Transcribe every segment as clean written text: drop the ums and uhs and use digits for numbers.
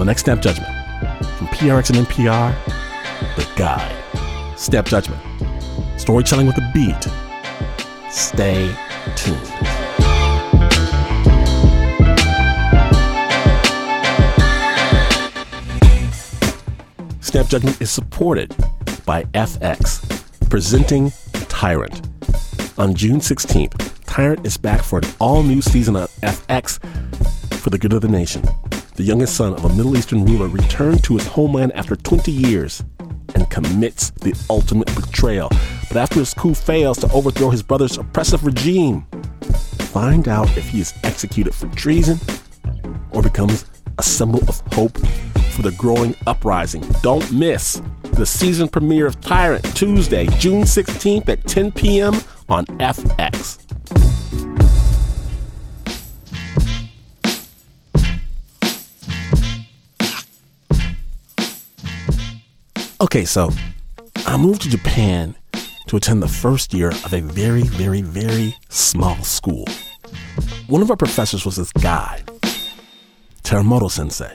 the next Snap Judgment, from PRX and NPR, The Guide. Snap Judgment. Storytelling with a beat. Stay tuned. Snap Judgment is supported by FX, presenting Tyrant. On June 16th, Tyrant is back for an all-new season of FX for the good of the nation. The youngest son of a Middle Eastern ruler returned to his homeland after 20 years and commits the ultimate betrayal. But after his coup fails to overthrow his brother's oppressive regime, find out if he is executed for treason or becomes a symbol of hope for the growing uprising. Don't miss the season premiere of Tyrant, Tuesday, June 16th at 10 p.m. on FX. Okay, so I moved to Japan to attend the first year of a very, very, very small school. One of our professors was this guy, Teramoto Sensei.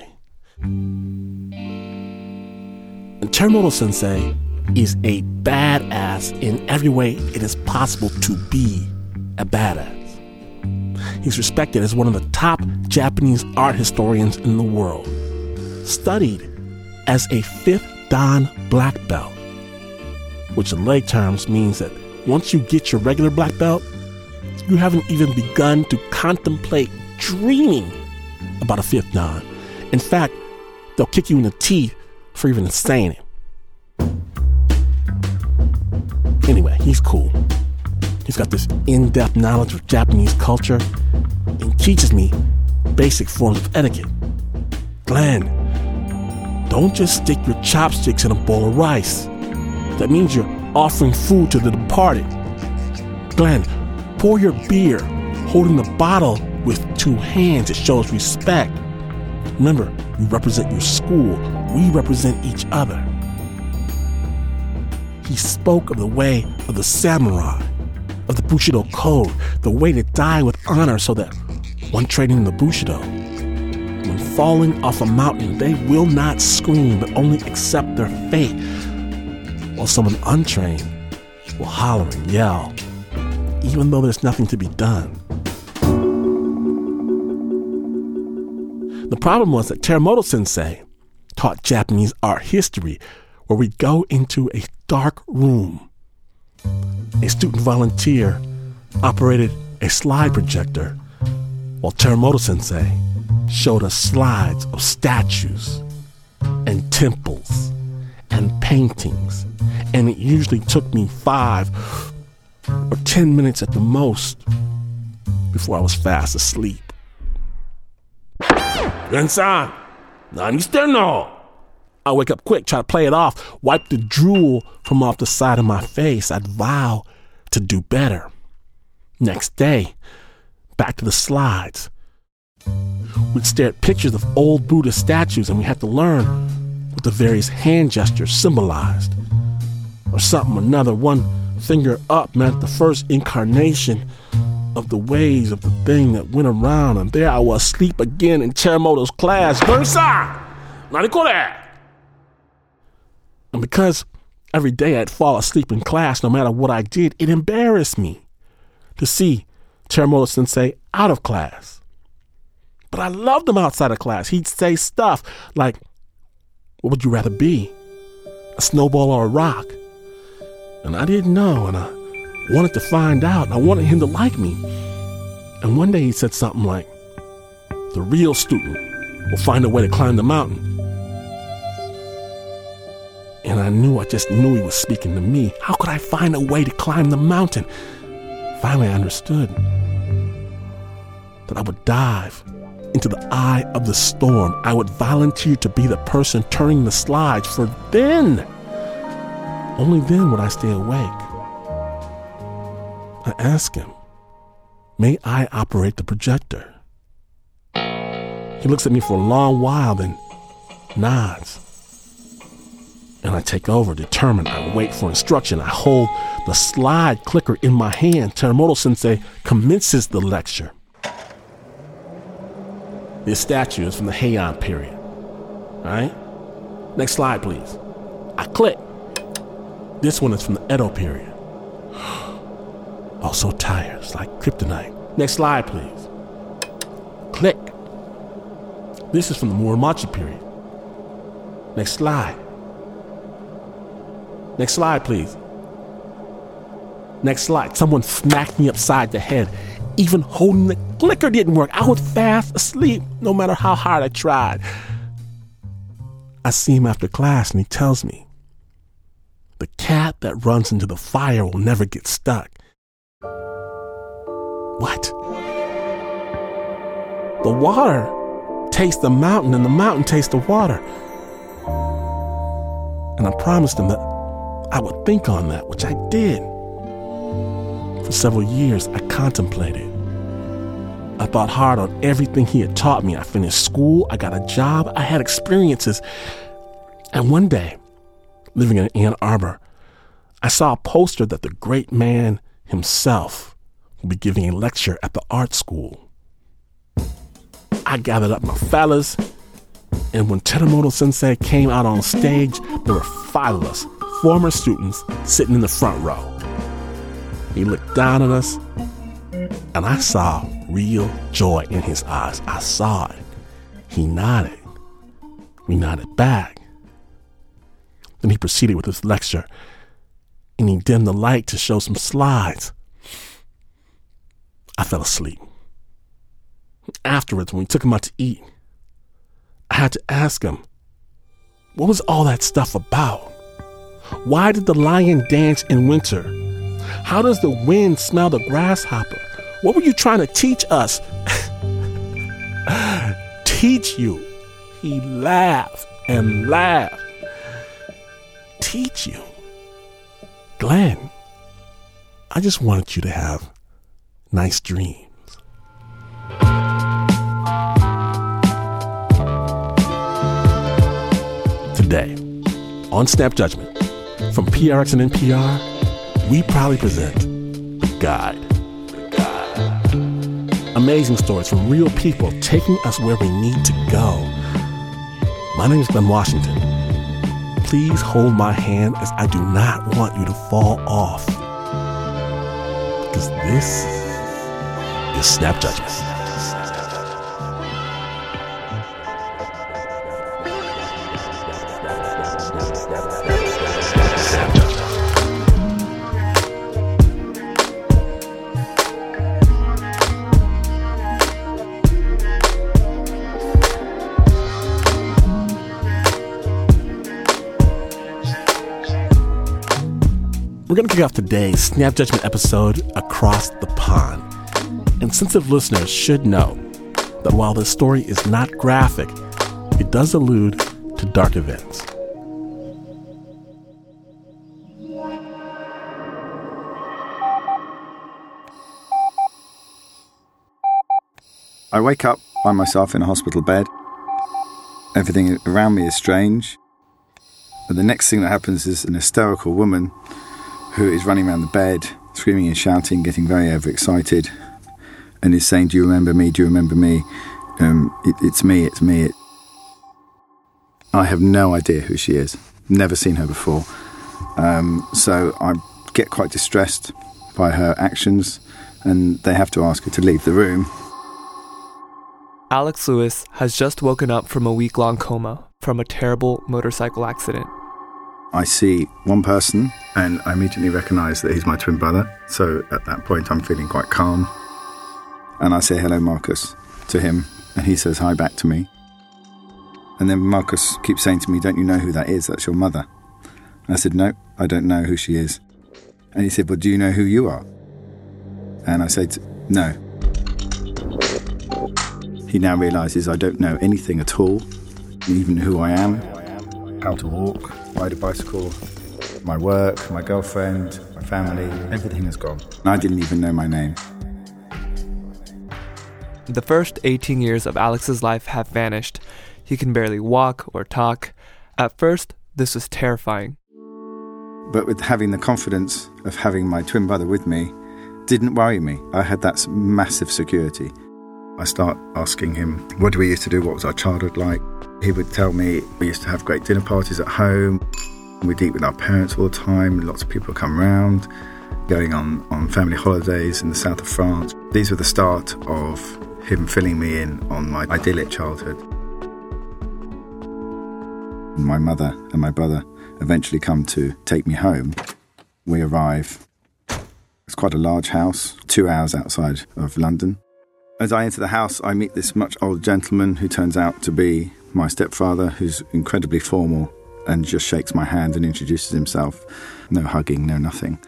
And Teramoto Sensei is a badass in every way it is possible to be a badass. He's respected as one of the top Japanese art historians in the world. Studied as a 5th Dan black belt, which in lay terms means that once you get your regular black belt, you haven't even begun to contemplate dreaming about a 5th Dan. In fact, they'll kick you in the teeth for even saying it. Anyway, he's cool. He's got this in-depth knowledge of Japanese culture and teaches me basic forms of etiquette. Glenn, don't just stick your chopsticks in a bowl of rice. That means you're offering food to the departed. Glenn, pour your beer holding the bottle with 2 hands. It shows respect. Remember, you represent your school. We represent each other. He spoke of the way of the samurai, of the Bushido code, the way to die with honor so that one training in the Bushido, when falling off a mountain, they will not scream but only accept their fate, while someone untrained will holler and yell, even though there's nothing to be done. The problem was that Teramoto Sensei taught Japanese art history, where we'd go into a dark room. A student volunteer operated a slide projector, while Teramoto Sensei showed us slides of statues and temples and paintings, and it usually took me 5 or 10 minutes at the most before I was fast asleep. Ren-san, nani shite no? I wake up quick, try to play it off, wipe the drool from off the side of my face. I'd vow to do better. Next day, back to the slides. We'd stare at pictures of old Buddha statues, and we had to learn what the various hand gestures symbolized. Or something or another. One finger up meant the first incarnation of the ways of the thing that went around, and there I was asleep again in Teramoto's class. Versa! Nani kore? And because every day I'd fall asleep in class no matter what I did, it embarrassed me to see Teramoto Sensei out of class. But I loved him outside of class. He'd say stuff like, what would you rather be? A snowball or a rock? And I didn't know, and I wanted to find out, and I wanted him to like me. And one day he said something like, the real student will find a way to climb the mountain. And I just knew he was speaking to me. How could I find a way to climb the mountain? Finally, I understood that I would dive into the eye of the storm. I would volunteer to be the person turning the slides, for then, only then would I stay awake. I asked him, may I operate the projector? He looks at me for a long while, then nods. And I take over, determined. I wait for instruction. I hold the slide clicker in my hand. Teramoto Sensei commences the lecture. This statue is from the Heian period. right? Next slide, please. I click. This one is from the Edo period. Oh, so tired. It's like kryptonite. Next slide, please. Click. This is from the Muromachi period. Next slide. Next slide, please. Next slide. Someone smacked me upside the head. Even holding the clicker didn't work. I was fast asleep, no matter how hard I tried. I see him after class, and he tells me, the cat that runs into the fire will never get stuck. What? The water tastes the mountain, and the mountain tastes the water. And I promised him that I would think on that, which I did. For several years, I contemplated. I thought hard on everything he had taught me. I finished school, I got a job, I had experiences. And one day, living in Ann Arbor, I saw a poster that the great man himself would be giving a lecture at the art school. I gathered up my fellas, and when Terumoto Sensei came out on stage, there were 5 of us, former students, sitting in the front row. He looked down at us, and I saw real joy in his eyes. I saw it. He nodded. We nodded back. Then he proceeded with his lecture, and he dimmed the light to show some slides. I fell asleep. Afterwards, when we took him out to eat, I had to ask him, what was all that stuff about? Why did the lion dance in winter? How does the wind smell the grasshopper? What were you trying to teach us? Teach you. He laughed and laughed. Teach you. Glenn, I just wanted you to have nice dreams. Today, on Snap Judgment, from PRX and NPR, we proudly present The Guide. Amazing stories from real people taking us where we need to go. My name is Glenn Washington. Please hold my hand as I do not want you to fall off. Because this is Snap Judgment. We're going to kick off today's Snap Judgment episode across the pond. And sensitive listeners should know that while this story is not graphic, it does allude to dark events. I wake up by myself in a hospital bed. Everything around me is strange. But the next thing that happens is an hysterical woman who is running around the bed, screaming and shouting, getting very overexcited, and is saying, "Do you remember me? Do you remember me? It's me, it's me." I have no idea who she is. Never seen her before. So I get quite distressed by her actions, and they have to ask her to leave the room. Alex Lewis has just woken up from a week-long coma from a terrible motorcycle accident. I see one person, and I immediately recognise that he's my twin brother. So at that point, I'm feeling quite calm. And I say, "Hello, Marcus," to him, and he says hi back to me. And then Marcus keeps saying to me, "Don't you know who that is? That's your mother." And I said, "No, I don't know who she is." And he said, "Well, do you know who you are?" And I said, "No." He now realises I don't know anything at all, even who I am, how to walk, ride a bicycle, my work, my girlfriend, my family, everything is gone. And I didn't even know my name. The first 18 years of Alex's life have vanished. He can barely walk or talk. At first, this was terrifying. But with having the confidence of having my twin brother with me, didn't worry me. I had that massive security. I start asking him, what do we used to do? What was our childhood like? He would tell me we used to have great dinner parties at home. We'd eat with our parents all the time. Lots of people would come around, going on family holidays in the south of France. These were the start of him filling me in on my idyllic childhood. My mother and my brother eventually come to take me home. We arrive. It's quite a large house, 2 hours outside of London. As I enter the house, I meet this much older gentleman who turns out to be my stepfather, who's incredibly formal and just shakes my hand and introduces himself. No hugging, no nothing.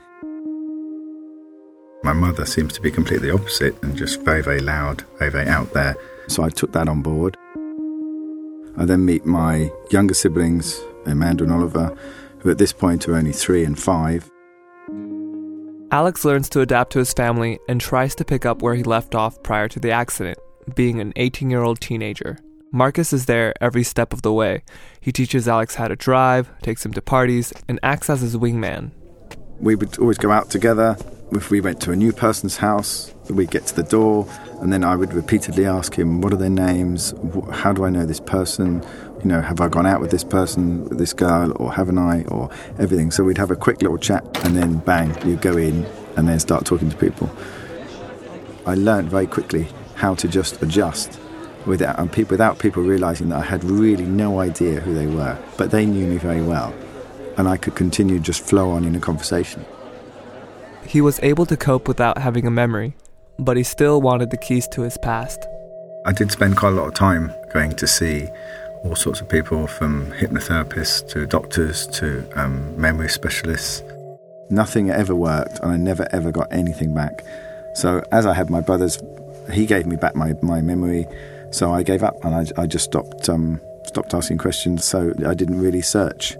My mother seems to be completely opposite and just very, very loud, very, very out there. So I took that on board. I then meet my younger siblings, Amanda and Oliver, who at this point are only 3 and 5. Alex learns to adapt to his family and tries to pick up where he left off prior to the accident, being an 18-year-old teenager. Marcus is there every step of the way. He teaches Alex how to drive, takes him to parties, and acts as his wingman. We would always go out together. If we went to a new person's house, we'd get to the door, and then I would repeatedly ask him, what are their names? How do I know this person? You know, have I gone out with this person, with this girl, or haven't I, or everything. So we'd have a quick little chat, and then bang, you'd go in and then start talking to people. I learned very quickly how to just adjust without people realising that I had really no idea who they were, but they knew me very well, and I could continue to just flow on in a conversation. He was able to cope without having a memory, but he still wanted the keys to his past. I did spend quite a lot of time going to see all sorts of people, from hypnotherapists to doctors to memory specialists. Nothing ever worked, and I never ever got anything back. So as I had my brothers, he gave me back my memory, so I gave up and I just stopped asking questions, so I didn't really search.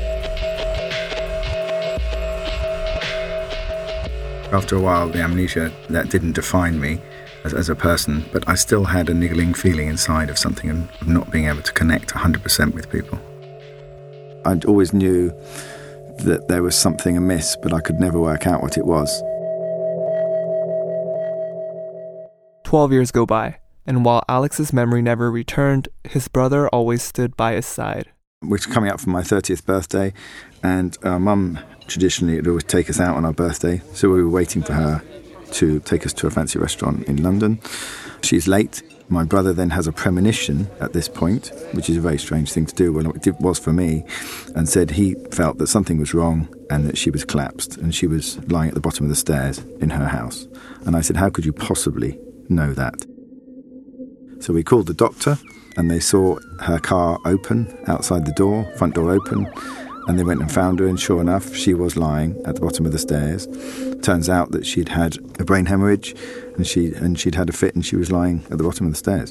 After a while, the amnesia, that didn't define me as a person, but I still had a niggling feeling inside of something and of not being able to connect 100% with people. I always knew that there was something amiss, but I could never work out what it was. 12 years go by, and while Alex's memory never returned, his brother always stood by his side. We're coming up for my 30th birthday, and our mum traditionally would always take us out on our birthday, so we were waiting for her to take us to a fancy restaurant in London. She's late. My brother then has a premonition at this point, which is a very strange thing to do, well, it was for me, and said he felt that something was wrong and that she was collapsed and she was lying at the bottom of the stairs in her house. And I said, how could you possibly know that? So we called the doctor, and they saw her car open outside the door, front door open, and they went and found her, and sure enough, she was lying at the bottom of the stairs. Turns out that she'd had a brain hemorrhage, and she'd had a fit, and she was lying at the bottom of the stairs.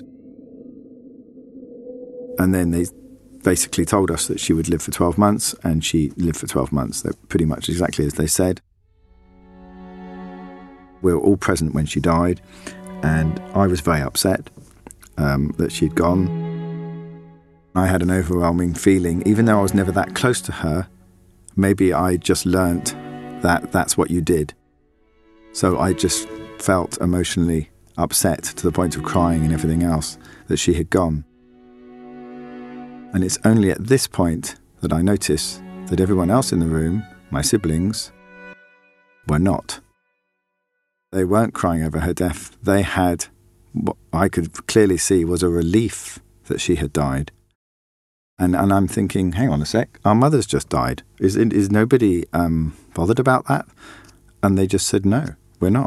And then they basically told us that she would live for 12 months, and she lived for 12 months. They're pretty much exactly as they said. We were all present when she died, and I was very upset that she'd gone. I had an overwhelming feeling, even though I was never that close to her, maybe I just learnt that that's what you did. So I just felt emotionally upset to the point of crying and everything else that she had gone. And it's only at this point that I notice that everyone else in the room, my siblings, were not. They weren't crying over her death. They had what I could clearly see was a relief that she had died. And I'm thinking, hang on a sec, our mother's just died. Is nobody bothered about that? And they just said, no, we're not.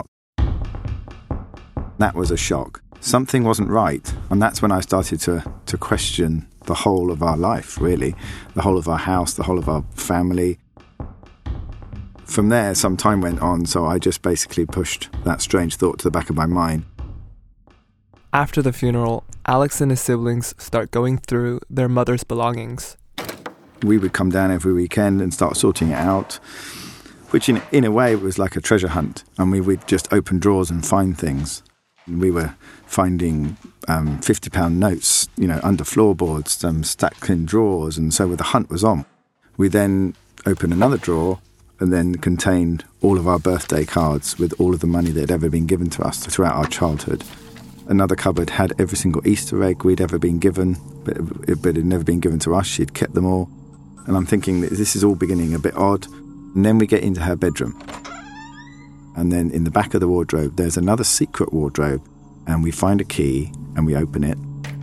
That was a shock. Something wasn't right. And that's when I started to question the whole of our life, really. The whole of our house, the whole of our family. From there, some time went on, so I just basically pushed that strange thought to the back of my mind. After the funeral, Alex and his siblings start going through their mother's belongings. We would come down every weekend and start sorting it out, which in a way was like a treasure hunt. And we would just open drawers and find things. We were finding £50 notes, under floorboards, stacked in drawers, and so the hunt was on. We then opened another drawer and then contained all of our birthday cards with all of the money that had ever been given to us throughout our childhood. Another cupboard had every single Easter egg we'd ever been given, but it had never been given to us. She'd kept them all. And I'm thinking that this is all beginning a bit odd. And then we get into her bedroom. And then in the back of the wardrobe, there's another secret wardrobe. And we find a key and we open it.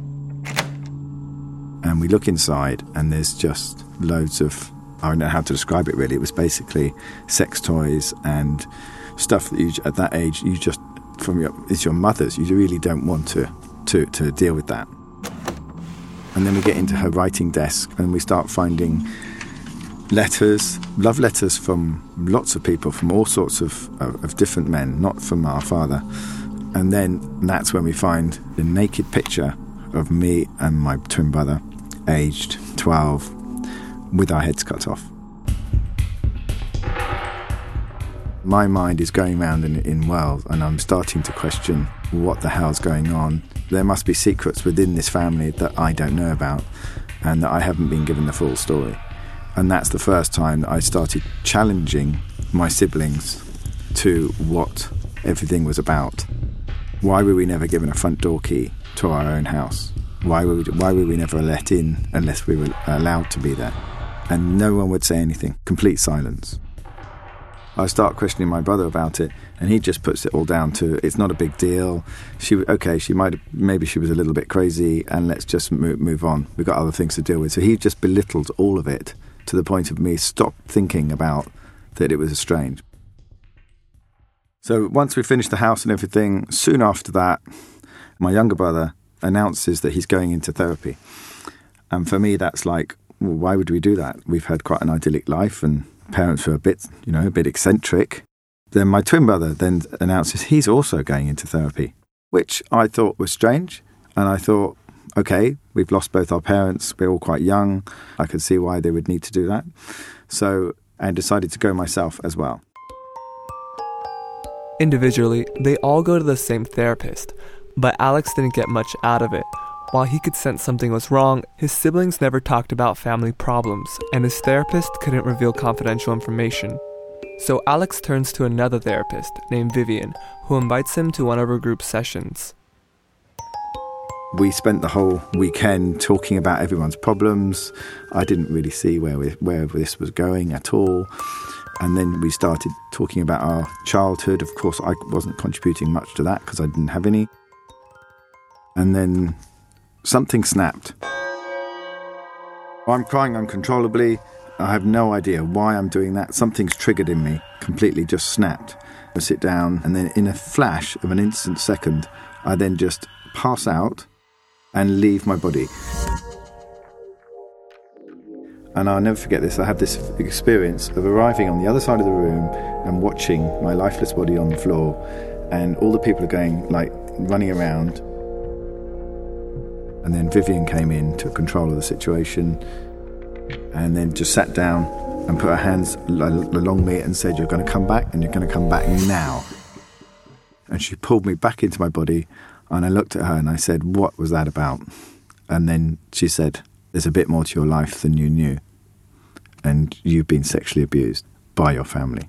And we look inside and there's just loads of, I don't know how to describe it really. It was basically sex toys and stuff that you, at that age, you just, it's your mother's. You really don't want to deal with that. And then we get into her writing desk and we start finding letters, love letters from lots of people, from all sorts of different men, not from our father. And then that's when we find the naked picture of me and my twin brother, aged 12, with our heads cut off. My mind is going round in whirls and I'm starting to question what the hell's going on. There must be secrets within this family that I don't know about and that I haven't been given the full story. And that's the first time that I started challenging my siblings to what everything was about. Why were we never given a front door key to our own house? Why were we never let in unless we were allowed to be there? And no one would say anything. Complete silence. I start questioning my brother about it, and he just puts it all down to, it's not a big deal. Maybe she was a little bit crazy, and let's just move on. We've got other things to deal with. So he just belittled all of it to the point of me stop thinking about that it was strange. So once we finished the house and everything, soon after that, my younger brother announces that he's going into therapy. And for me, that's like, well, why would we do that? We've had quite an idyllic life and parents were a bit eccentric. Then my twin brother then announces he's also going into therapy, which I thought was strange. And I thought, okay, we've lost both our parents. We're all quite young. I could see why they would need to do that. So I decided to go myself as well. Individually, they all go to the same therapist, but Alex didn't get much out of it. While he could sense something was wrong, his siblings never talked about family problems, and his therapist couldn't reveal confidential information. So Alex turns to another therapist named Vivian, who invites him to one of her group sessions. We spent the whole weekend talking about everyone's problems. I didn't really see where this was going at all. And then we started talking about our childhood. Of course, I wasn't contributing much to that because I didn't have any. And then something snapped. I'm crying uncontrollably. I have no idea why I'm doing that. Something's triggered in me, completely just snapped. I sit down and then in a flash of an instant second, I then just pass out and leave my body. And I'll never forget this. I have this experience of arriving on the other side of the room and watching my lifeless body on the floor, and all the people are going, running around. And then Vivian came in, took control of the situation, and then just sat down and put her hands along me and said, "You're going to come back, and you're going to come back now." And she pulled me back into my body, and I looked at her and I said, "What was that about?" And then she said, "There's a bit more to your life than you knew, and you've been sexually abused by your family."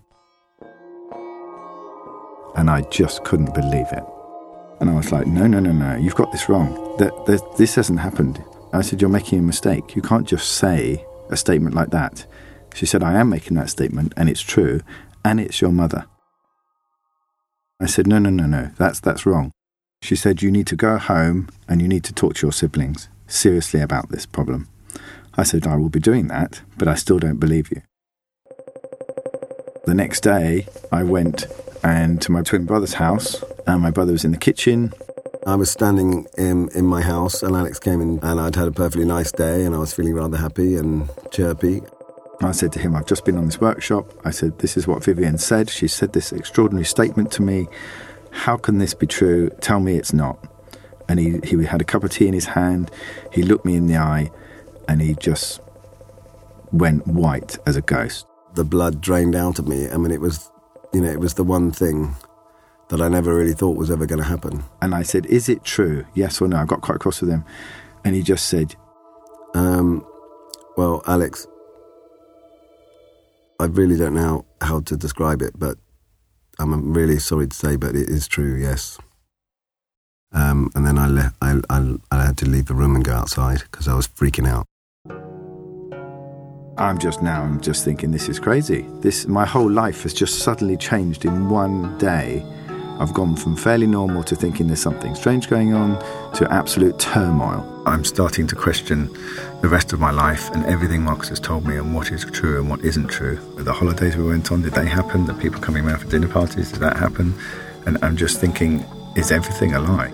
And I just couldn't believe it. And I was like, no, you've got this wrong. This hasn't happened. I said, "You're making a mistake. You can't just say a statement like that." She said, "I am making that statement, and it's true, and it's your mother." I said, no, that's wrong. She said, "You need to go home and you need to talk to your siblings seriously about this problem." I said, "I will be doing that, but I still don't believe you." The next day, I went to my twin brother's house, and my brother was in the kitchen. I was standing in my house, and Alex came in, and I'd had a perfectly nice day, and I was feeling rather happy and chirpy. I said to him, "I've just been on this workshop." I said, "This is what Vivian said. She said this extraordinary statement to me. How can this be true? Tell me it's not." And he had a cup of tea in his hand. He looked me in the eye, and he just went white as a ghost. The blood drained out of me. I mean, it was the one thing that I never really thought was ever going to happen. And I said, "Is it true? Yes or no?" I got quite cross with him. And he just said, "Well, Alex, I really don't know how to describe it, but I'm really sorry to say, but it is true, yes." And then I had to leave the room and go outside because I was freaking out. I'm just thinking, this is crazy. My whole life has just suddenly changed in one day. I've gone from fairly normal to thinking there's something strange going on to absolute turmoil. I'm starting to question the rest of my life and everything Marcus has told me and what is true and what isn't true. The holidays we went on, did they happen? The people coming around for dinner parties, did that happen? And I'm just thinking, is everything a lie?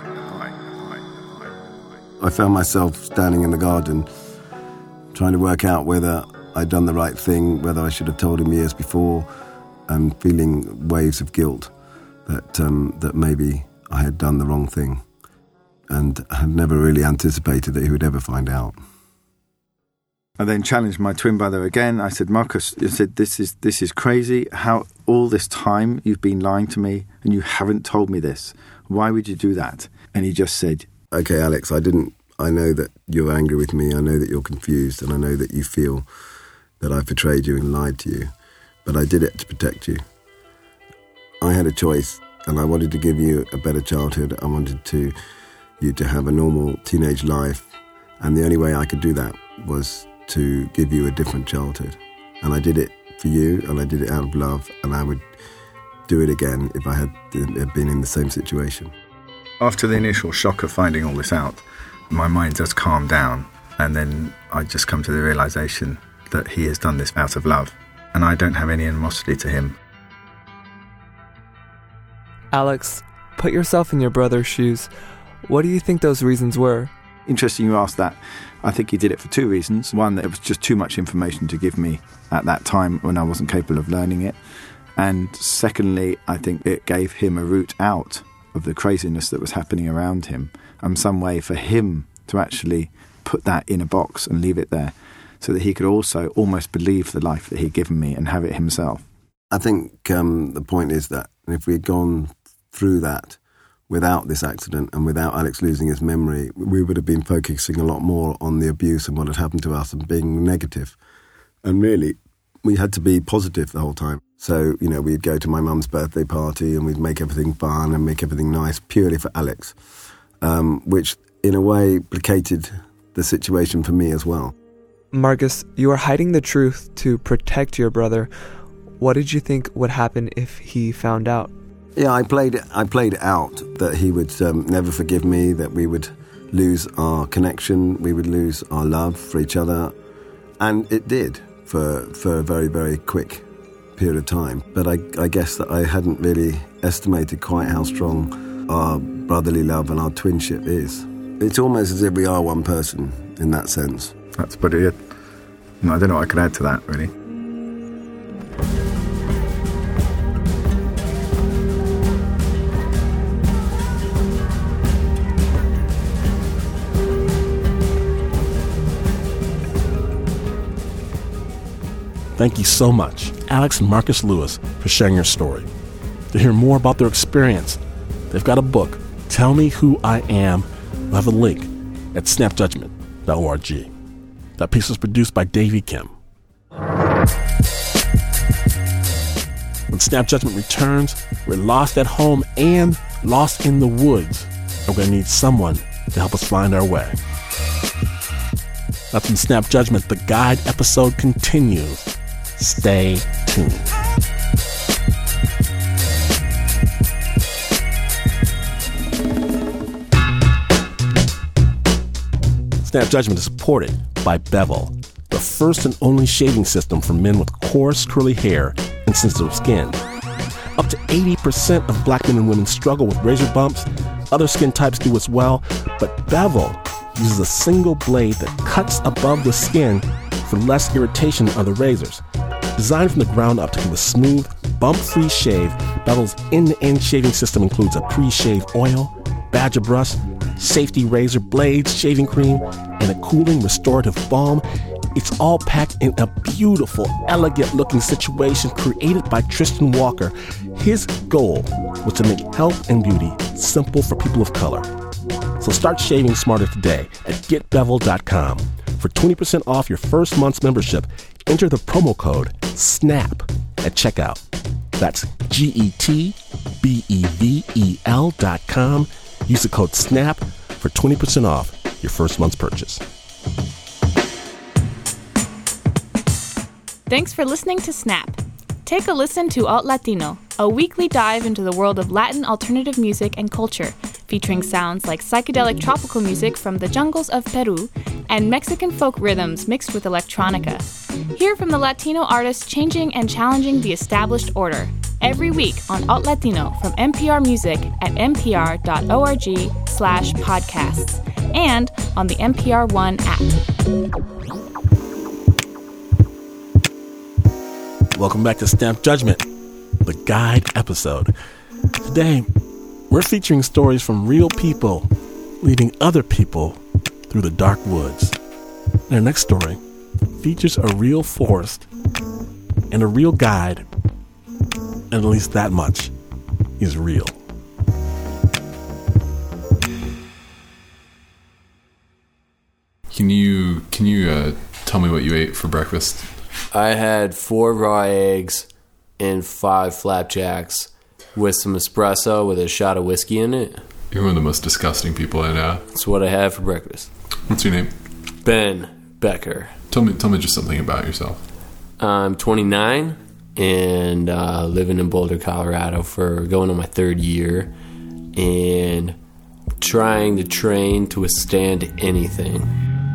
I found myself standing in the garden trying to work out whether I'd done the right thing, whether I should have told him years before, and feeling waves of guilt that maybe I had done the wrong thing and had never really anticipated that he would ever find out. I then challenged my twin brother again. I said, Marcus, this is crazy. How all this time you've been lying to me and you haven't told me this. Why would you do that? And he just said, okay, Alex, I know that you're angry with me. I know that you're confused, and I know that you feel that I've betrayed you and lied to you. But I did it to protect you. I had a choice, and I wanted to give you a better childhood. I wanted you to have a normal teenage life, and the only way I could do that was to give you a different childhood. And I did it for you, and I did it out of love, and I would do it again if I had been in the same situation. After the initial shock of finding all this out, my mind does calm down, and then I just come to the realisation that he has done this out of love, and I don't have any animosity to him. Alex, put yourself in your brother's shoes. What do you think those reasons were? Interesting you asked that. I think he did it for two reasons. One, that it was just too much information to give me at that time when I wasn't capable of learning it. And secondly, I think it gave him a route out of the craziness that was happening around him, and some way for him to actually put that in a box and leave it there so that he could also almost believe the life that he'd given me and have it himself. I think the point is that if we'd gone through that without this accident and without Alex losing his memory, we would have been focusing a lot more on the abuse and what had happened to us and being negative. And really, we had to be positive the whole time. So, we'd go to my mum's birthday party and we'd make everything fun and make everything nice purely for Alex, which in a way placated the situation for me as well. Marcus, you were hiding the truth to protect your brother. What did you think would happen if he found out? Yeah, I played it out that he would never forgive me, that we would lose our connection, we would lose our love for each other. And it did for a very, very quick period of time. But I guess that I hadn't really estimated quite how strong our brotherly love and our twinship is. It's almost as if we are one person in that sense. That's pretty good. I don't know what I could add to that, really. Thank you so much, Alex and Marcus Lewis, for sharing your story. To hear more about their experience, they've got a book, Tell Me Who I Am. We'll have a link at snapjudgment.org. That piece was produced by Davey Kim. When Snap Judgment returns, we're lost at home and lost in the woods. And we're going to need someone to help us find our way. That's when Snap Judgment, the guide episode, continues. Stay tuned. Snap Judgment is supported by Bevel, the first and only shaving system for men with coarse, curly hair and sensitive skin. Up to 80% of black men and women struggle with razor bumps. Other skin types do as well, but Bevel uses a single blade that cuts above the skin for less irritation on the razors. Designed from the ground up to give a smooth, bump-free shave, Bevel's end-to-end shaving system includes a pre-shave oil, badger brush, safety razor blades, shaving cream, and a cooling restorative balm. It's all packed in a beautiful, elegant-looking situation created by Tristan Walker. His goal was to make health and beauty simple for people of color. So start shaving smarter today at getbevel.com. For 20% off your first month's membership, enter the promo code SNAP at checkout. That's GETBEVEL.com. Use the code SNAP for 20% off your first month's purchase. Thanks for listening to Snap. Take a listen to Alt Latino, a weekly dive into the world of Latin alternative music and culture, featuring sounds like psychedelic tropical music from the jungles of Peru and Mexican folk rhythms mixed with electronica. Hear from the Latino artists changing and challenging the established order every week on Alt Latino from NPR Music at npr.org/podcasts and on the NPR One app. Welcome back to Snap Judgment, the guide episode. Today, we're featuring stories from real people leading other people through the dark woods. And our next story features a real forest and a real guide, and at least that much is real. Can you tell me what you ate for breakfast? I had 4 raw eggs and 5 flapjacks with some espresso with a shot of whiskey in it. You're one of the most disgusting people I know. That's what I had for breakfast. What's your name? Ben Becker. Tell me just something about yourself. I'm 29 and living in Boulder, Colorado for going on my 3rd year and trying to train to withstand anything.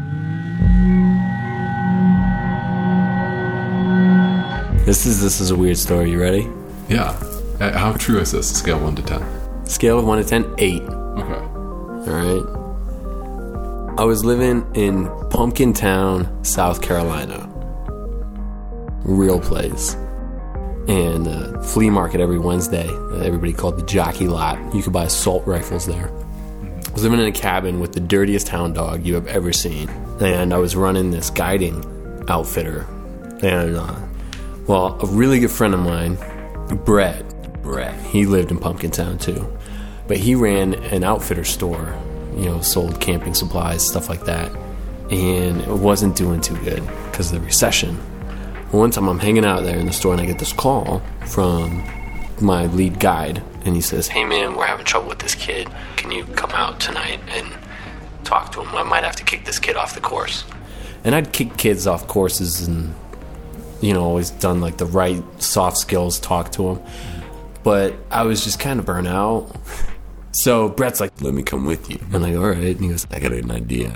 This is a weird story. You ready? Yeah. How true is this? Scale 1 to 10. Scale of 1 to 10, 8. Okay. All right. I was living in Pumpkin Town, South Carolina. Real place. And flea market every Wednesday. Everybody called the Jockey Lot. You could buy assault rifles there. I was living in a cabin with the dirtiest hound dog you have ever seen. And I was running this guiding outfitter. And, a really good friend of mine, Brett, he lived in Pumpkin Town too. But he ran an outfitter store, sold camping supplies, stuff like that. And it wasn't doing too good because of the recession. One time I'm hanging out there in the store and I get this call from my lead guide. And he says, "Hey man, we're having trouble with this kid. Can you come out tonight and talk to him? I might have to kick this kid off the course." And I'd kick kids off courses and, always done like the right soft skills talk to him. But I was just kind of burnt out. So Brett's like, "Let me come with you." I'm like, "All right." And he goes, "I got an idea."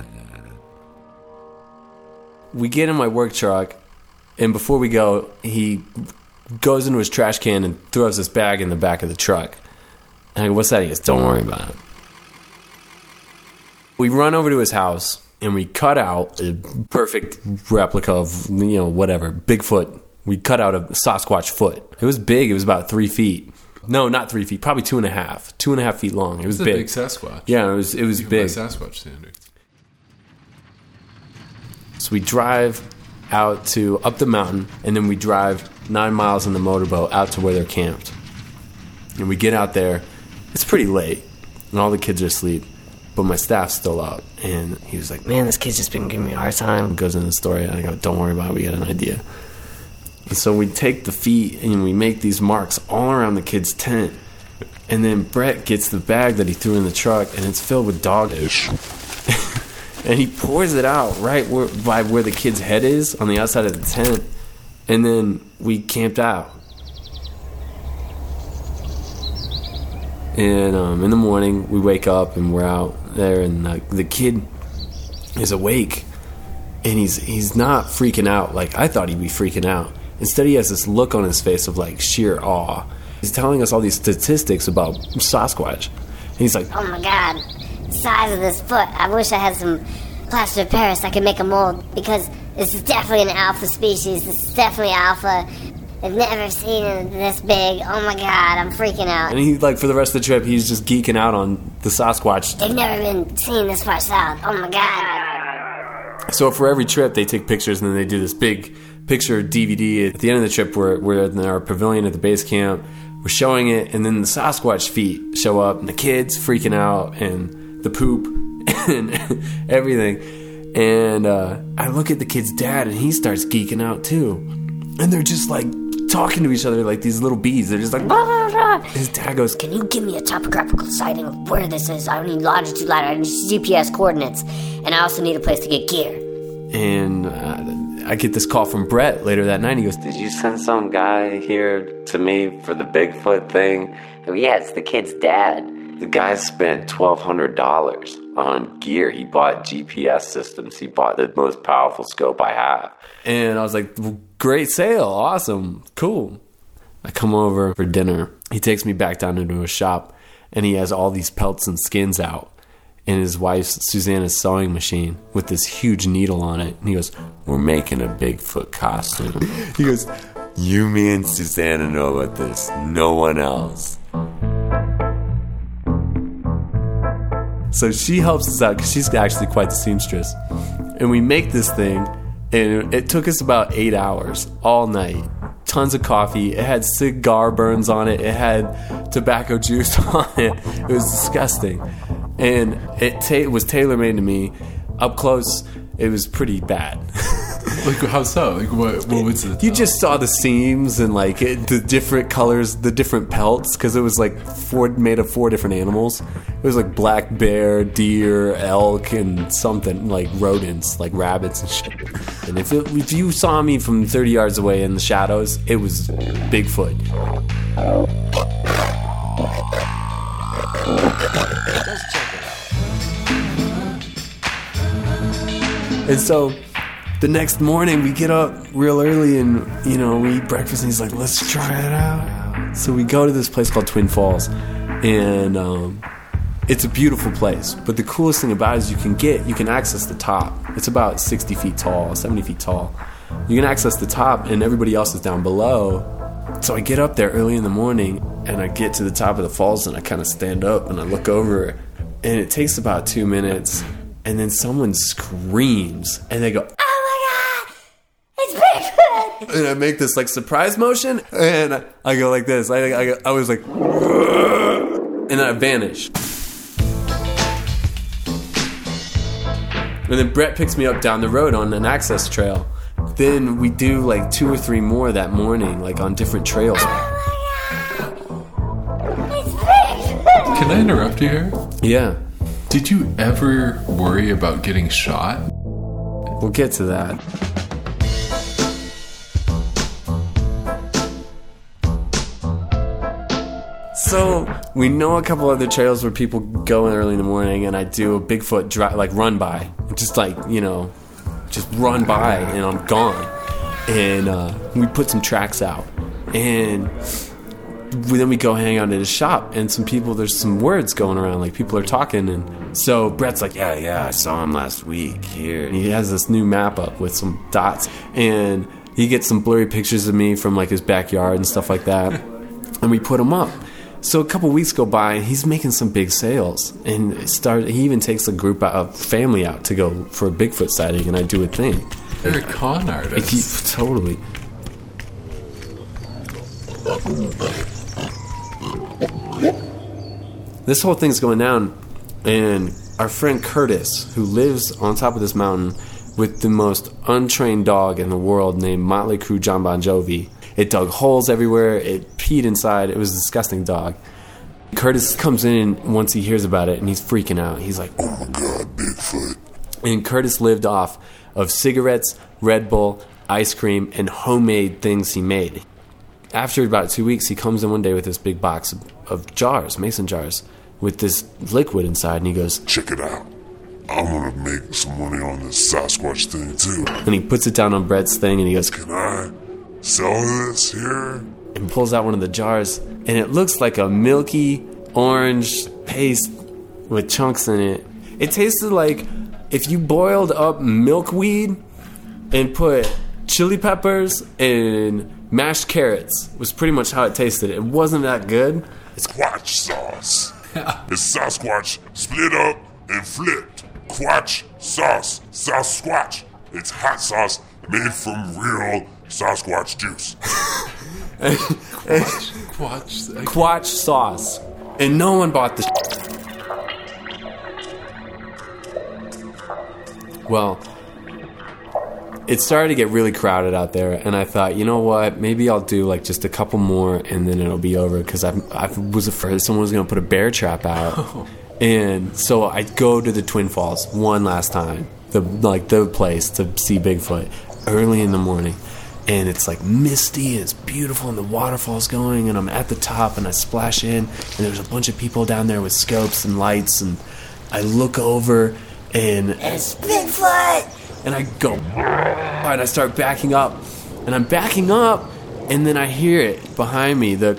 We get in my work truck, and before we go, he goes into his trash can and throws this bag in the back of the truck. And I go, "What's that?" He goes, "Don't worry about it." We run over to his house, and we cut out a perfect replica of, whatever, Bigfoot. We cut out a Sasquatch foot. It was big. It was about 3 feet. No, not 3 feet. Probably 2.5. 2.5 feet long. It was big. It's a big Sasquatch. Yeah, it was big. By Sasquatch standards. So we drive out to up the mountain, and then we drive 9 miles in the motorboat out to where they're camped. And we get out there. It's pretty late, and all the kids are asleep, but my staff's still up. And he was like, "Man, this kid's just been giving me a hard time." Goes into the story, and I go, "Don't worry about it. We got an idea." And so we take the feet and we make these marks all around the kid's tent. And then Brett gets the bag that he threw in the truck, and it's filled with dog ish. And he pours it out right by where the kid's head is on the outside of the tent. And then we camped out. And in the morning, we wake up and we're out there, and the kid is awake. And he's not freaking out like I thought he'd be freaking out. Instead, he has this look on his face of like sheer awe. He's telling us all these statistics about Sasquatch. And he's like, "Oh my God, the size of this foot. I wish I had some plaster of Paris I could make a mold, because this is definitely an alpha species. This is definitely alpha. I've never seen it this big. Oh my God, I'm freaking out." And he, like, for the rest of the trip, he's just geeking out on the Sasquatch. "They've never been seen this far south. Oh my God." So for every trip, they take pictures, and then they do this big picture DVD. At the end of the trip, we're in our pavilion at the base camp. We're showing it, and then the Sasquatch feet show up, and the kids freaking out, and the poop, and everything. And I look at the kid's dad, and he starts geeking out too. And they're just like just talking to each other like these little bees. They're just like, blah, blah, blah. His dad goes, "Can you give me a topographical sighting of where this is? I need longitude, latitude, I need GPS coordinates, and I also need a place to get gear." And I get this call from Brett later that night. He goes, "Did you send some guy here to me for the Bigfoot thing?" "Oh yeah, it's the kid's dad." The guy spent $1,200 on gear. He bought GPS systems. He bought the most powerful scope I have. And I was like, well, great sale. Awesome. Cool. I come over for dinner. He takes me back down into a shop, and he has all these pelts and skins out. And his wife's Susanna's sewing machine with this huge needle on it. And he goes, "We're making a Bigfoot costume." He goes, "You, me, and Susanna know about this. No one else." So she helps us out because she's actually quite the seamstress. And we make this thing, and it took us about 8 hours, all night. Tons of coffee. It had cigar burns on it. It had tobacco juice on it. It was disgusting. And it was tailor-made to me. Up close, it was pretty bad. Like, how so? Like, what was it? You just saw the seams and, like, the different colors, the different pelts, because it was, like, made of 4 different animals. It was, like, black bear, deer, elk, and something, like, rodents, like rabbits and shit. And if you saw me from 30 yards away in the shadows, it was Bigfoot. And so the next morning we get up real early and, you know, we eat breakfast, and he's like, "Let's try it out." So we go to this place called Twin Falls, and it's a beautiful place. But the coolest thing about it is you can access the top. It's about 60 feet tall, 70 feet tall. You can access the top, and everybody else is down below. So I get up there early in the morning, and I get to the top of the falls, and I kind of stand up, and I look over, and it takes about 2 minutes, and then someone screams, and they go, "Oh my God, it's Bigfoot!" And I make this like surprise motion, and I go like this. I was like, and then I vanish. And then Brett picks me up down the road on an access trail. Then we do like 2 or 3 more that morning, like on different trails. "Oh my God, it's Bigfoot!" Can I interrupt you here? Yeah, Did you ever worry about getting shot? we'll get to that. So we know a couple other trails where people go in early in the morning, and I do a Bigfoot run by, just like, you know, just run by and I'm gone. And we put some tracks out, and then we go hang out at his shop, and there's some words going around, like people are talking. And so Brett's like, yeah, I saw him last week here. And he has this new map up with some dots, and he gets some blurry pictures of me from like his backyard and stuff like that. And we put them up. So a couple weeks go by, and he's making some big sales. And he even takes a family out to go for a Bigfoot sighting, and I do a thing. You're a con artist. Totally. This whole thing's going down, and our friend Curtis, who lives on top of this mountain with the most untrained dog in the world named Motley Crue John Bon Jovi. It dug holes everywhere. It peed inside. It was a disgusting dog. Curtis comes in once he hears about it, and he's freaking out. He's like, "Oh my God, Bigfoot." And Curtis lived off of cigarettes, Red Bull, ice cream, and homemade things he made. After about 2 weeks, he comes in one day with this big box of jars, mason jars, with this liquid inside, and he goes, "Check it out. I want to make some money on this Sasquatch thing too." And he puts it down on Brett's thing, and he goes, "Can I sell this here?" And pulls out one of the jars, and it looks like a milky orange paste with chunks in it. It tasted like if you boiled up milkweed and put chili peppers and mashed carrots, was pretty much how it tasted. It wasn't that good. It's Squatch sauce. It's Sasquatch split up and flipped. Quatch sauce. Sasquatch. It's hot sauce made from real Sasquatch juice. Quatch sauce. And no one bought the Well, it started to get really crowded out there, and I thought, you know what, maybe I'll do like just a couple more and then it'll be over, because I was afraid someone was going to put a bear trap out. And so I go to the Twin Falls one last time, the place to see Bigfoot, early in the morning. And it's like misty, and it's beautiful, and the waterfall's going, and I'm at the top, and I splash in, and there's a bunch of people down there with scopes and lights, and I look over, and it's Bigfoot! And I go, and I start backing up, and I'm backing up, and then I hear it behind me, the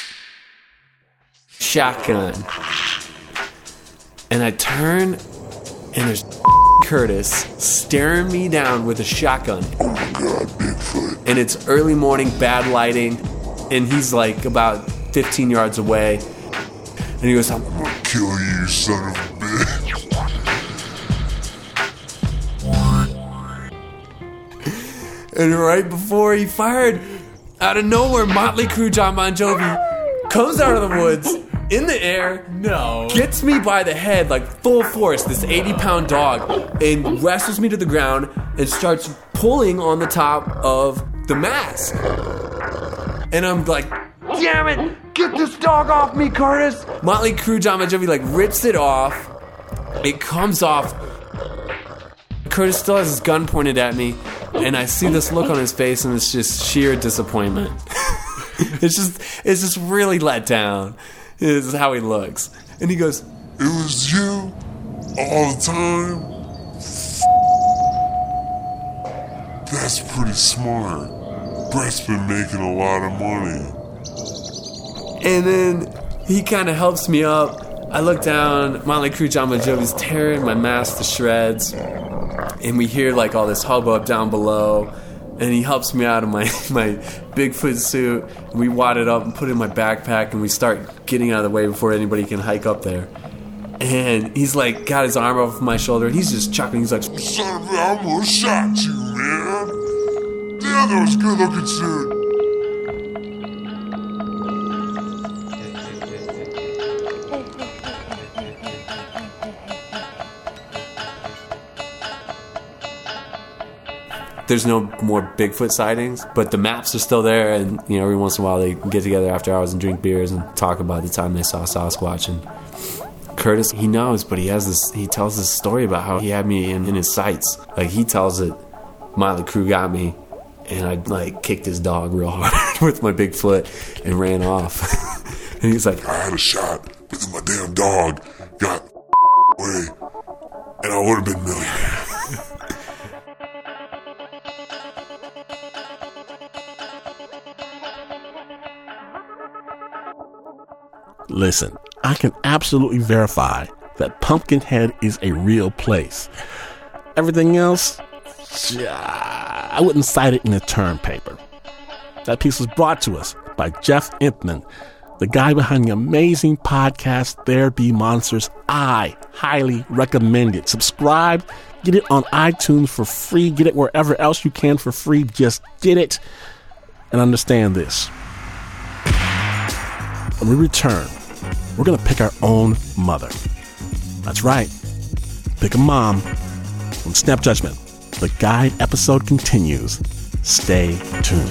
shotgun. And I turn, and there's Curtis staring me down with a shotgun. Oh my God, Bigfoot. And it's early morning, bad lighting, and he's like about 15 yards away. And he goes, I'm gonna kill you, son of a bitch. And right before he fired, out of nowhere, Motley Crue John Bon Jovi comes out of the woods in the air, gets me by the head like full force, this 80-pound dog, and wrestles me to the ground and starts pulling on the top of the mask. And I'm like, damn it, get this dog off me, Curtis. Motley Crue John Bon Jovi like rips it off. It comes off. Curtis still has his gun pointed at me, and I see this look on his face, and it's just sheer disappointment. It's just really let down. This is how he looks. And he goes, it was you all the time? That's pretty smart. Brett's been making a lot of money. And then he kind of helps me up. I look down, Motley Crue John Bon Jovi's tearing my mask to shreds. And we hear like all this hubbub down below. And he helps me out of my Bigfoot suit. And we wad it up and put it in my backpack, and we start getting out of the way before anybody can hike up there. And he's like got his arm off my shoulder, and he's just chuckling. He's like, son of a, I almost shot you, man. Damn, that was a good looking suit. there's no more Bigfoot sightings, but the maps are still there, and you know, every once in a while they get together after hours and drink beers and talk about the time they saw Sasquatch. And Curtis, he knows, but he tells this story about how he had me in his sights. Like, he tells it, Motley Crue got me, and I like kicked his dog real hard with my big foot and ran off. And he's like, I had a shot, but then my damn dog got away, and I would have been millionaire. Listen, I can absolutely verify that Pumpkinhead is a real place. Everything else, I wouldn't cite it in a term paper. That piece was brought to us by Jeff Impman, the guy behind the amazing podcast There Be Monsters. I highly recommend it. Subscribe, get it on iTunes for free, get it wherever else you can for free. Just get it and understand this. When we return, we're going to pick our own mother. That's right. Pick a mom. On Snap Judgment, the guide episode continues. Stay tuned.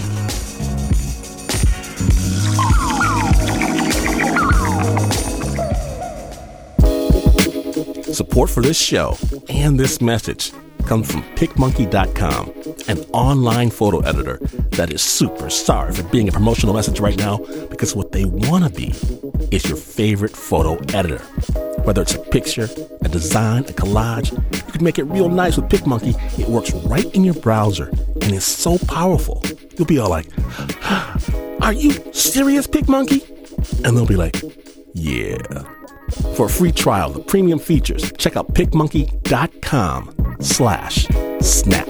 Support for this show and this message comes from PicMonkey.com, an online photo editor that is super sorry for being a promotional message right now, because what they want to be is your favorite photo editor. Whether it's a picture, a design, a collage, you can make it real nice with PicMonkey. It works right in your browser and is so powerful. You'll be all like, "Are you serious, PicMonkey?" And they'll be like, "Yeah." For a free trial of the premium features, check out PicMonkey.com/snap.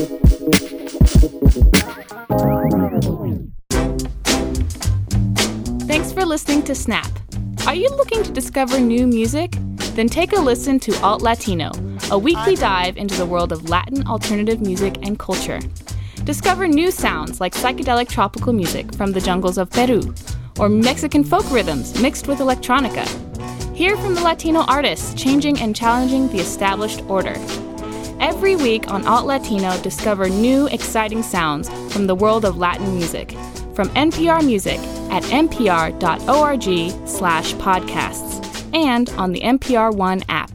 Thanks for listening to Snap. Are you looking to discover new music? Then take a listen to Alt Latino, a weekly dive into the world of Latin alternative music and culture. Discover new sounds like psychedelic tropical music from the jungles of Peru, or Mexican folk rhythms mixed with electronica. Hear from the Latino artists changing and challenging the established order. Every week on Alt Latino, discover new, exciting sounds from the world of Latin music. From NPR Music at npr.org/podcasts and on the NPR One app.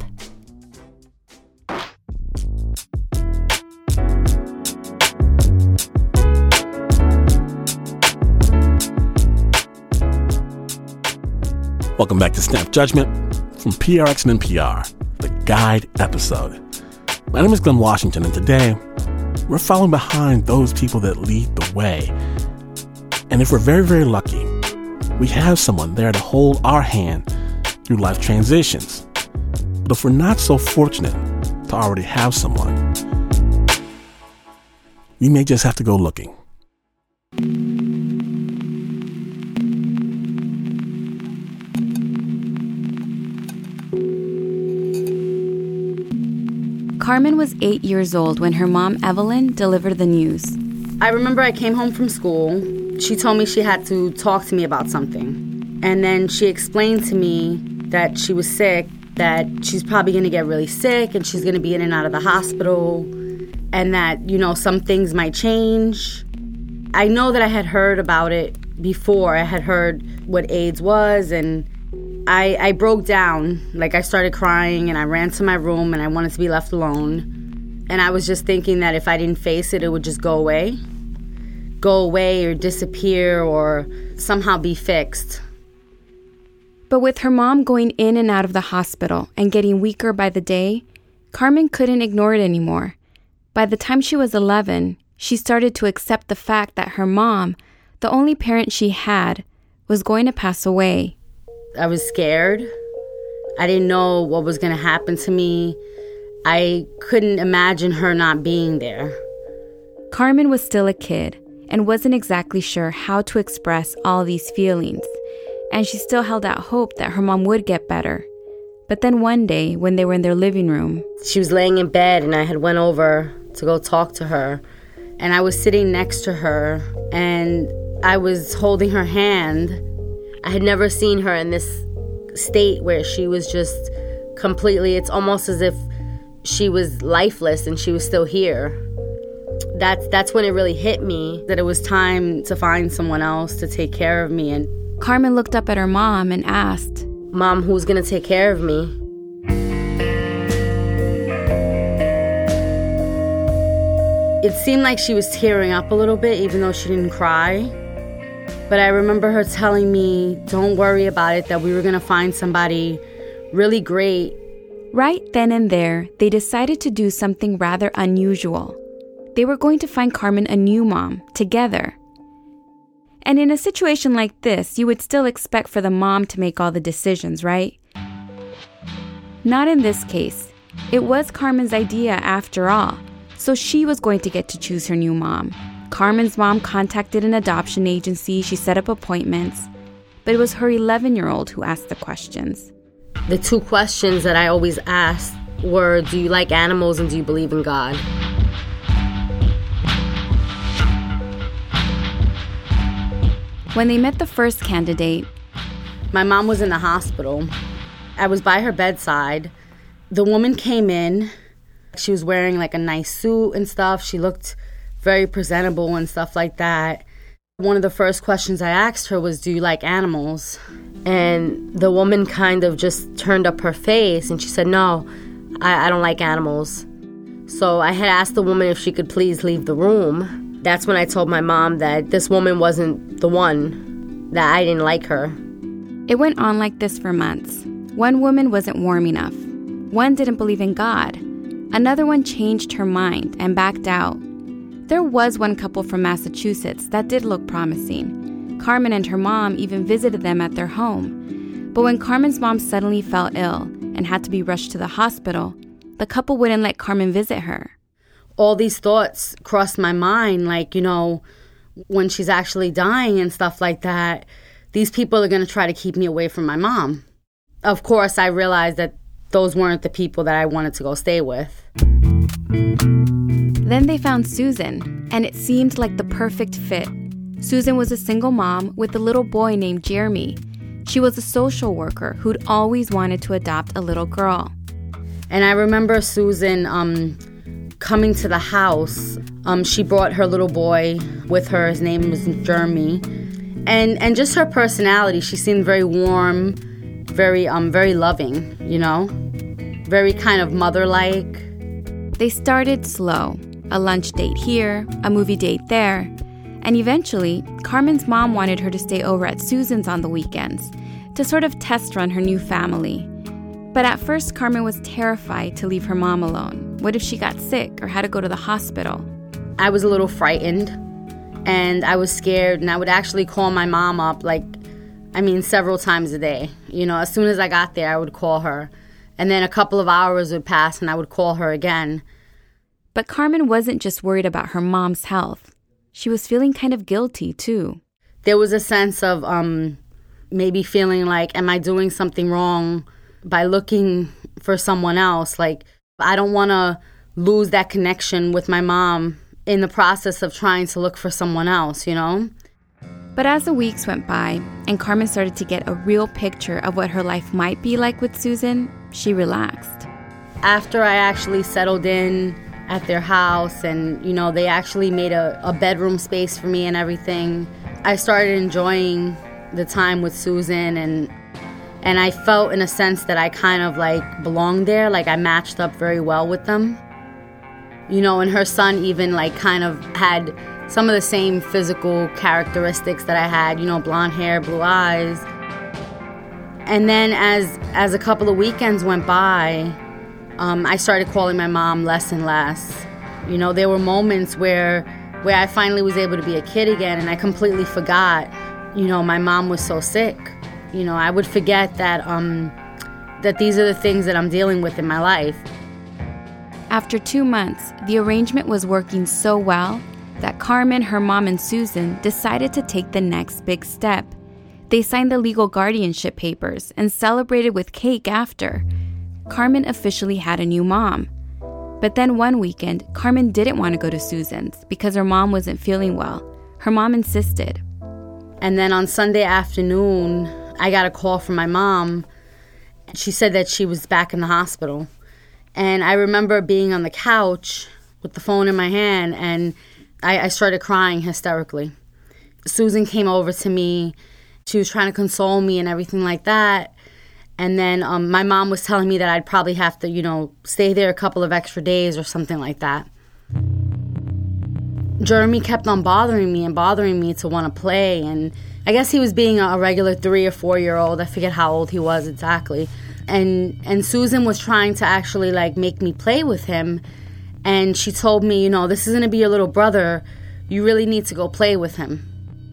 Welcome back to Snap Judgment from PRX and NPR, the Guide episode. My name is Glenn Washington, and today we're following behind those people that lead the way. And if we're very, very lucky, we have someone there to hold our hand through life transitions. But if we're not so fortunate to already have someone, we may just have to go looking. Carmen was 8 years old when her mom, Evelyn, delivered the news. I remember I came home from school. She told me she had to talk to me about something. And then she explained to me that she was sick, that she's probably going to get really sick and she's going to be in and out of the hospital, and that, some things might change. I know that I had heard about it before. I had heard what AIDS was, and I broke down. I started crying and I ran to my room and I wanted to be left alone. And I was just thinking that if I didn't face it, it would just go away or disappear or somehow be fixed. But with her mom going in and out of the hospital and getting weaker by the day, Carmen couldn't ignore it anymore. By the time she was 11, she started to accept the fact that her mom, the only parent she had, was going to pass away. I was scared. I didn't know what was going to happen to me. I couldn't imagine her not being there. Carmen was still a kid and wasn't exactly sure how to express all these feelings, and she still held out hope that her mom would get better. But then one day, when they were in their living room, she was laying in bed and I had went over to go talk to her, and I was sitting next to her and I was holding her hand. I had never seen her in this state where she was just completely, it's almost as if she was lifeless and she was still here. That's when it really hit me that it was time to find someone else to take care of me. And Carmen looked up at her mom and asked, "Mom, who's going to take care of me?" It seemed like she was tearing up a little bit, even though she didn't cry. But I remember her telling me, "Don't worry about it, that we were going to find somebody really great." Right then and there, they decided to do something rather unusual. They were going to find Carmen a new mom, together. And in a situation like this, you would still expect for the mom to make all the decisions, right? Not in this case. It was Carmen's idea after all, so she was going to get to choose her new mom. Carmen's mom contacted an adoption agency, she set up appointments, but it was her 11-year-old who asked the questions. The two questions that I always asked were, do you like animals and do you believe in God? When they met the first candidate, my mom was in the hospital. I was by her bedside. The woman came in. She was wearing a nice suit and stuff. She looked very presentable and stuff like that. One of the first questions I asked her was, do you like animals? And the woman kind of just turned up her face and she said, no, I don't like animals. So I had asked the woman if she could please leave the room. That's when I told my mom that this woman wasn't the one, that I didn't like her. It went on like this for months. One woman wasn't warm enough. One didn't believe in God. Another one changed her mind and backed out. There was one couple from Massachusetts that did look promising. Carmen and her mom even visited them at their home. But when Carmen's mom suddenly fell ill and had to be rushed to the hospital, the couple wouldn't let Carmen visit her. All these thoughts crossed my mind, when she's actually dying and stuff like that, these people are going to try to keep me away from my mom. Of course, I realized that those weren't the people that I wanted to go stay with. Then they found Susan, and it seemed like the perfect fit. Susan was a single mom with a little boy named Jeremy. She was a social worker who'd always wanted to adopt a little girl. And I remember Susan coming to the house, she brought her little boy with her. His name was Jeremy. And just her personality, she seemed very warm, very loving, you know? Very kind of mother-like. They started slow. A lunch date here, a movie date there. And eventually, Carmen's mom wanted her to stay over at Susan's on the weekends to sort of test run her new family. But at first, Carmen was terrified to leave her mom alone. What if she got sick or had to go to the hospital? I was a little frightened, and I was scared, and I would actually call my mom up, several times a day. You know, as soon as I got there, I would call her. And then a couple of hours would pass, and I would call her again. But Carmen wasn't just worried about her mom's health. She was feeling kind of guilty, too. There was a sense of maybe feeling like, am I doing something wrong by looking for someone else? Like, I don't want to lose that connection with my mom in the process of trying to look for someone else, you know? But as the weeks went by and Carmen started to get a real picture of what her life might be like with Susan, she relaxed. After I actually settled in at their house and, you know, they actually made a bedroom space for me and everything, I started enjoying the time with Susan and I felt in a sense that I kind of like belonged there, like I matched up very well with them. You know, and her son even like kind of had some of the same physical characteristics that I had, you know, blonde hair, blue eyes. And then as a couple of weekends went by, I started calling my mom less and less. You know, there were moments where I finally was able to be a kid again and I completely forgot, you know, my mom was so sick. You know, I would forget that these are the things that I'm dealing with in my life. After 2 months, the arrangement was working so well that Carmen, her mom, and Susan decided to take the next big step. They signed the legal guardianship papers and celebrated with cake after. Carmen officially had a new mom. But then one weekend, Carmen didn't want to go to Susan's because her mom wasn't feeling well. Her mom insisted. And then on Sunday afternoon, I got a call from my mom. She said that she was back in the hospital. And I remember being on the couch with the phone in my hand, and I started crying hysterically. Susan came over to me. She was trying to console me and everything like that. And then my mom was telling me that I'd probably have to, you know, stay there a couple of extra days or something like that. Jeremy kept on bothering me to want to play. And I guess he was being a regular 3 or 4 year old. I forget how old he was exactly. And Susan was trying to actually like make me play with him. And she told me, you know, this is going to be your little brother. You really need to go play with him.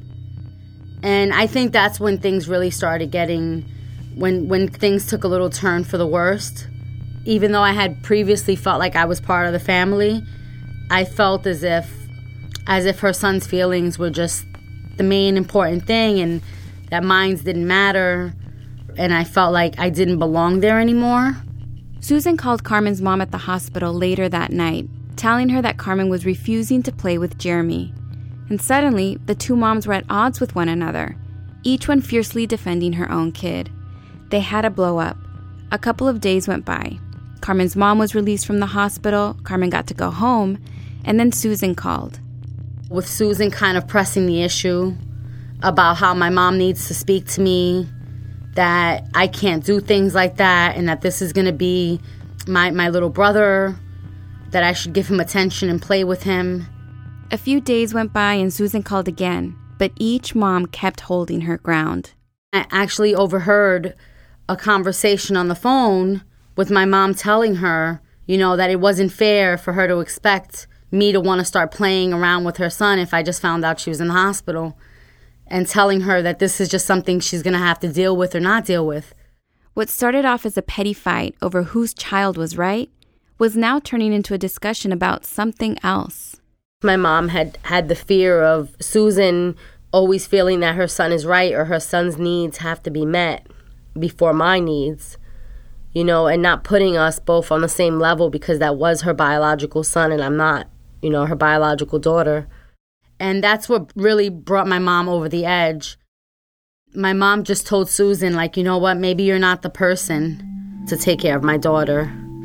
And I think that's when things really started getting, when things took a little turn for the worst. Even though I had previously felt like I was part of the family, I felt as if her son's feelings were just the main important thing and that mine didn't matter. And I felt like I didn't belong there anymore. Susan called Carmen's mom at the hospital later that night, telling her that Carmen was refusing to play with Jeremy. And suddenly, the two moms were at odds with one another, each one fiercely defending her own kid. They had a blow-up. A couple of days went by. Carmen's mom was released from the hospital, Carmen got to go home, and then Susan called. With Susan kind of pressing the issue about how my mom needs to speak to me, that I can't do things like that, and that this is going to be my little brother, that I should give him attention and play with him. A few days went by and Susan called again, but each mom kept holding her ground. I actually overheard a conversation on the phone with my mom telling her, you know, that it wasn't fair for her to expect me to want to start playing around with her son if I just found out she was in the hospital, and telling her that this is just something she's going to have to deal with or not deal with. What started off as a petty fight over whose child was right was now turning into a discussion about something else. My mom had the fear of Susan always feeling that her son is right or her son's needs have to be met before my needs, you know, and not putting us both on the same level because that was her biological son and I'm not, you know, her biological daughter. And that's what really brought my mom over the edge. My mom just told Susan, like, you know what, maybe you're not the person to take care of my daughter.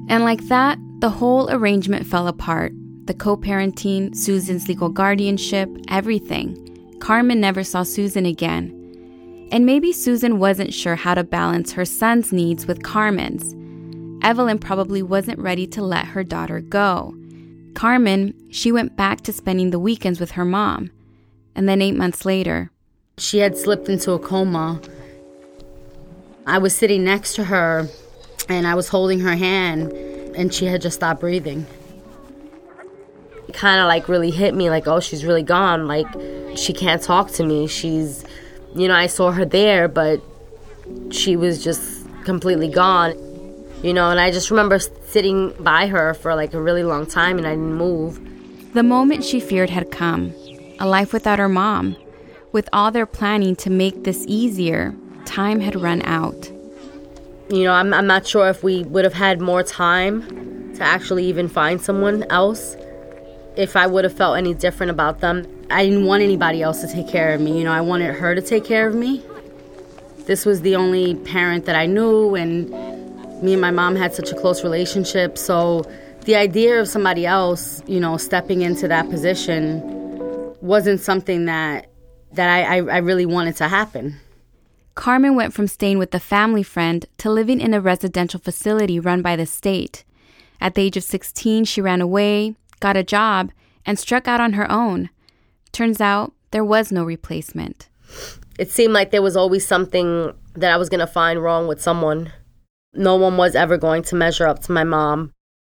And like that, the whole arrangement fell apart. The co-parenting, Susan's legal guardianship, everything. Carmen never saw Susan again. And maybe Susan wasn't sure how to balance her son's needs with Carmen's. Evelyn probably wasn't ready to let her daughter go. Carmen, she went back to spending the weekends with her mom. And then 8 months later, she had slipped into a coma. I was sitting next to her, and I was holding her hand, and she had just stopped breathing. It kind of like really hit me, like, oh, she's really gone. Like, she can't talk to me. She's, I saw her there, but she was just completely gone. And I just remember sitting by her for like a really long time, and I didn't move. The moment she feared had come. A life without her mom. With all their planning to make this easier, time had run out. I'm not sure if we would have had more time to actually even find someone else, if I would have felt any different about them. I didn't want anybody else to take care of me. I wanted her to take care of me. This was the only parent that I knew, and me and my mom had such a close relationship. So the idea of somebody else, stepping into that position wasn't something that I really wanted to happen. Carmen went from staying with a family friend to living in a residential facility run by the state. At the age of 16, she ran away, got a job, and struck out on her own. Turns out there was no replacement. It seemed like there was always something that I was going to find wrong with someone. No one was ever going to measure up to my mom.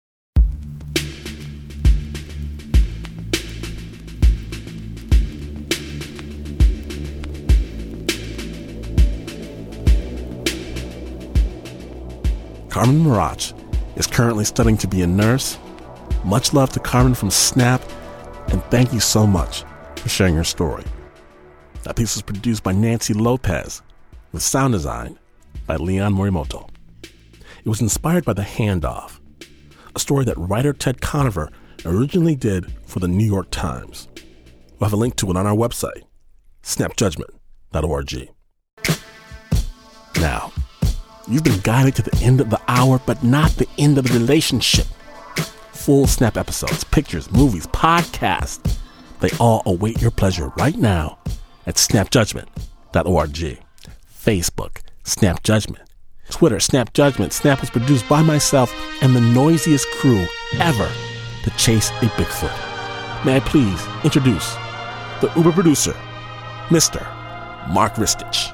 Carmen Marach is currently studying to be a nurse. Much love to Carmen from Snap, and thank you so much for sharing your story. That piece was produced by Nancy Lopez, with sound design by Leon Morimoto. It was inspired by The Handoff, a story that writer Ted Conover originally did for the New York Times. We'll have a link to it on our website, snapjudgment.org. Now, you've been guided to the end of the hour, but not the end of the relationship. Full Snap episodes, pictures, movies, podcasts, they all await your pleasure right now at snapjudgment.org. Facebook, Snap Judgment. Twitter, Snap Judgment. Snap was produced by myself and the noisiest crew ever to chase a Bigfoot. May I please introduce the Uber producer, Mr. Mark Ristich.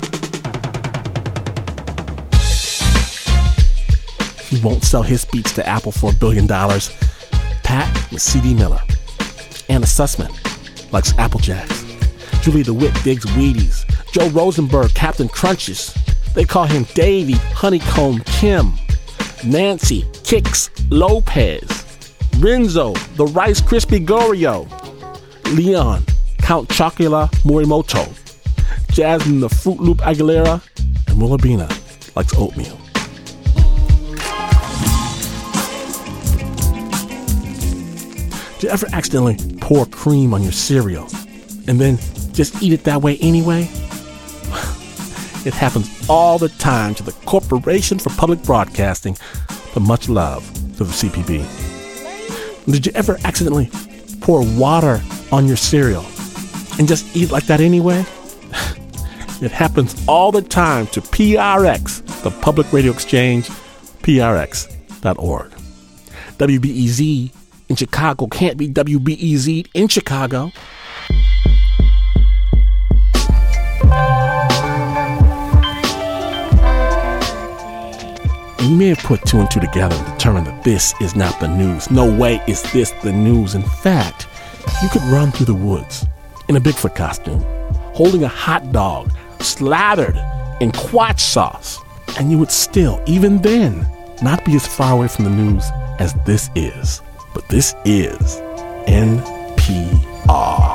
He won't sell his beats to Apple for $1 billion. Pat Mesiti-Miller. Anna Sussman likes Apple Jacks. Julie DeWitt digs Wheaties. Joe Rosenberg, Captain Crunches. They call him Davey Honeycomb Kim. Nancy Kicks Lopez. Renzo, the Rice Krispie Goreo. Leon, Count Chocula Morimoto. Jasmine, the Fruit Loop Aguilera. And Willabina likes oatmeal. Do you ever accidentally pour cream on your cereal and then just eat it that way anyway? It happens all the time to the Corporation for Public Broadcasting, but much love to the CPB. Did you ever accidentally pour water on your cereal and just eat it like that anyway? It happens all the time to PRX, the Public Radio Exchange, prx.org. WBEZ in Chicago can't be WBEZ in Chicago. You may have put two and two together and determined that this is not the news. No way is this the news. In fact, you could run through the woods in a Bigfoot costume, holding a hot dog slathered in quatch sauce, and you would still, even then, not be as far away from the news as this is. But this is NPR.